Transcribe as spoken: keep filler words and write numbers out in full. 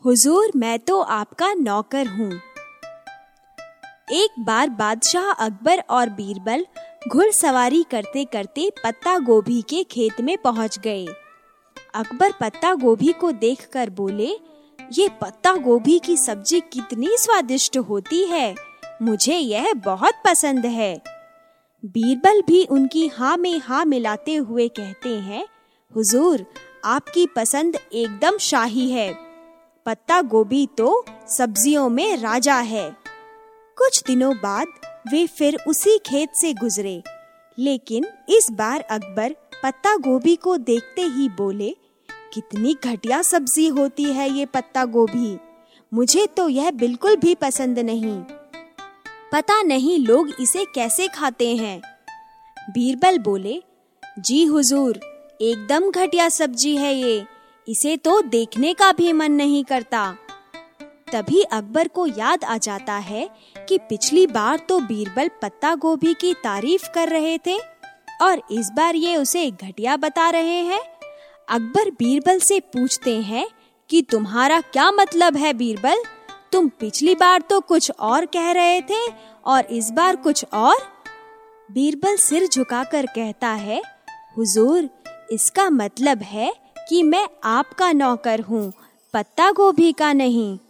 हुजूर, मैं तो आपका नौकर हूँ। एक बार बादशाह अकबर और बीरबल घुड़सवारी करते करते पत्ता गोभी के खेत में पहुँच गए। अकबर पत्ता गोभी को देखकर बोले, ये पत्ता गोभी की सब्जी कितनी स्वादिष्ट होती है, मुझे यह बहुत पसंद है। बीरबल भी उनकी हाँ में हाँ मिलाते हुए कहते हैं, हुजूर, आपकी पसंद एकदम शाही है। पत्ता गोभी तो सब्जियों में राजा है। कुछ दिनों बाद वे फिर उसी खेत से गुजरे, लेकिन इस बार अकबर पत्ता गोभी को देखते ही बोले, कितनी घटिया सब्जी होती है ये पत्ता गोभी, मुझे तो यह बिल्कुल भी पसंद नहीं। पता नहीं लोग इसे कैसे खाते हैं। बीरबल बोले, जी हुजूर, एकदम घटिया सब्जी है ये, इसे तो देखने का भी मन नहीं करता। तभी अकबर को याद आ जाता है कि पिछली बार तो बीरबल पत्ता गोभी की तारीफ कर रहे थे और इस बार ये उसे घटिया बता रहे हैं। अकबर बीरबल से पूछते हैं कि तुम्हारा क्या मतलब है बीरबल, तुम पिछली बार तो कुछ और कह रहे थे और इस बार कुछ और। बीरबल सिर झुकाकर कहता है, हुजूर, इसका मतलब है कि मैं आपका नौकर हूँ, पत्ता गोभी का नहीं।